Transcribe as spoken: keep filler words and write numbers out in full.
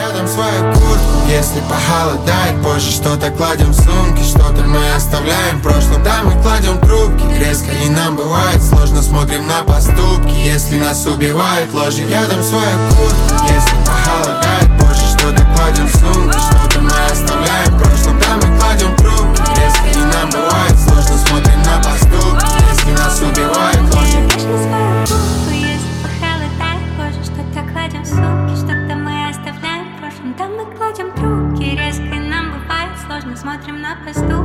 рядом свою куртку. Если похолодает позже, что-то кладем в сумки, что-то мы оставляем в прошлом. Да, мы кладем трубки, резко и нам бывает сложно. Смотрим на поступки, если нас убивает ложь. Рядом свою куртку. Если похолодает позже, что-то кладем в сумки, что-то мы оставляем в прошлом. Да, мы кладем трубки, резко и нам бывает сложно. Смотрим на поступки, если нас убивает ложь. Кладем сумки, что-то мы оставляем в прошлом. Там мы кладем трубки, резко и нам бывает сложно. Смотрим на поступки.